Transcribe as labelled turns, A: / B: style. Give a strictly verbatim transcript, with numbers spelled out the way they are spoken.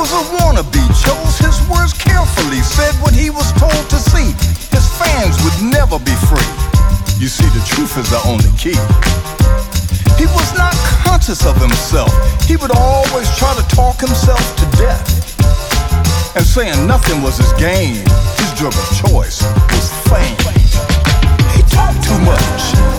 A: was a wannabe, chose his words carefully, said what he was told to see. His fans would never be free. You see, the truth is the only key. He was not conscious of himself. He would always try to talk himself to death. And saying nothing was his game, his drug of choice was fame. He talked too much.